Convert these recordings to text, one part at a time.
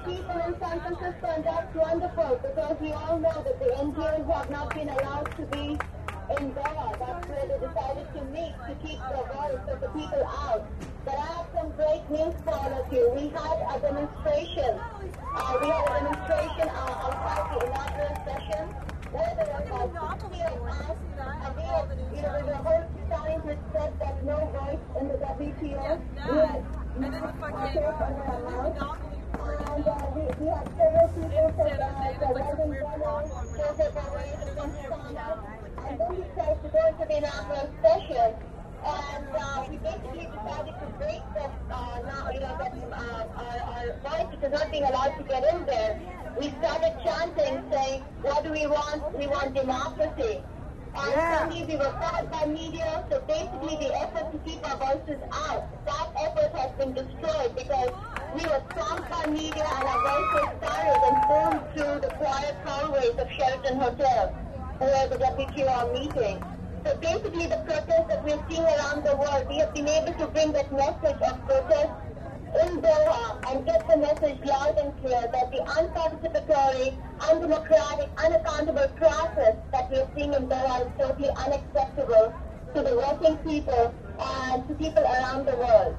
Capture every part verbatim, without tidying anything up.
people in San Francisco, and that's wonderful because we all know that the N G Os have not been allowed to be in Goa. That's where they decided to meet to keep the voice of the people out. But I have some great news for all of you. We had a demonstration. Uh, we had a demonstration uh, outside the inaugural session where there were about sixty of us, and we had, you know, there were whole signs which said that no voice in the W T O. We had and then we fucking under our mouth. And uh, we, we had several people from uh, the Reverend Brother, Joseph Away, from Ghana. And then we said to go into the inaugural session. And uh, we basically decided to break that, uh, now, you know, that uh, our, our voice, which is not being allowed to get in there. We started chanting, saying, what do we want? We want democracy. And yeah. Suddenly we were caught by media, so basically the effort to keep our voices out, that effort has been destroyed because we were swamped by media and our voices started and boomed through the quiet hallways of Sheraton Hotel, where the W T O are meeting. So basically the protests that we're seeing around the world, we have been able to bring that message of protest in Doha and get the message loud and clear that the unparticipatory, undemocratic, unaccountable process that we're seeing in Doha is totally unacceptable to the working people and to people around the world.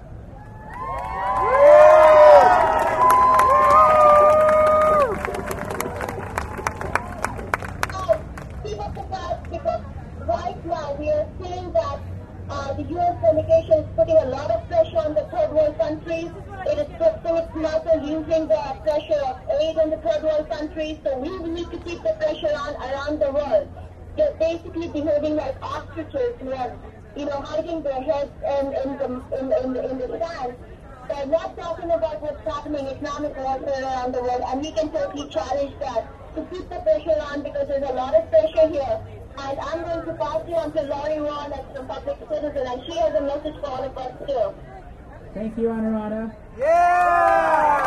So, people surprised because right now we are seeing that Uh, the U S delegation is putting a lot of pressure on the third world countries. It is putting its muscle using the pressure of aid in the third world countries. So we need to keep the pressure on around the world. They're basically behaving like ostriches who are, you know, hiding their heads in, in, the, in, in, the, in the sand. They're not talking about what's happening economic warfare around the world, and we can totally challenge that to keep the pressure on because there's a lot of pressure here. And I'm going to pass you on to Laurie Wallace from Public Citizen, and she has a message for all of us too. Thank you, Anuradha. Yeah!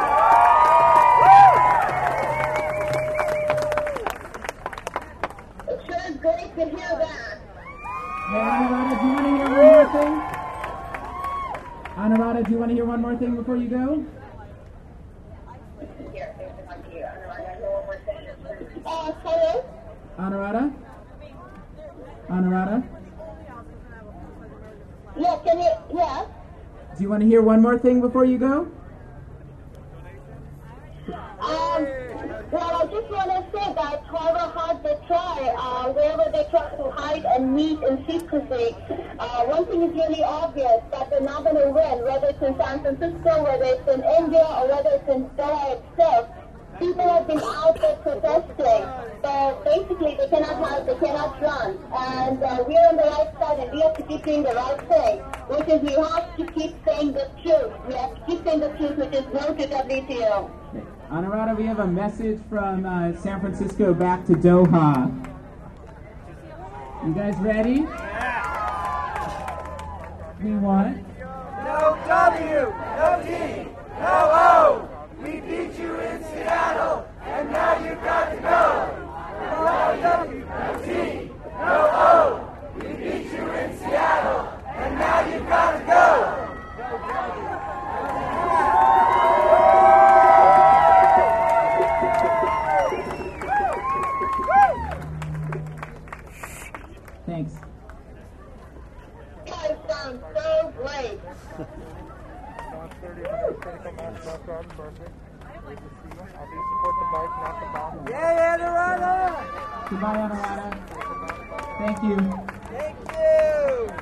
It sure is great to hear that. Hey, Anuradha, do you want to hear one more thing? Anuradha, do you want to hear one more thing before you go? Here, here's the mic here. Anuradha, uh, hello? Anuradha? Anuradha? Yeah, can you, yeah? Do you want to hear one more thing before you go? Um, well, I just want to say that however hard they try, uh, wherever they try to hide and meet in secrecy, uh, one thing is really obvious, that they're not going to win, whether it's in San Francisco, whether it's in India, or whether it's in Doha itself. People have been out there protesting, but basically they cannot hide, they cannot run. And uh, we are on the right side and we have to keep doing the right thing, which is we have to keep saying the truth. We have to keep saying the truth, which is no to W T O. Anuradha, we have a message from uh, San Francisco back to Doha. You guys ready? Yeah. We want No W, no D, no O. We beat you in Seattle, and now you've got to go. No W, no D, no O. We beat you in Seattle, and now you've got to go. Thanks. You guys sound so great. Yeah, Anuradha! Goodbye, Anuradha. Thank you. Thank you!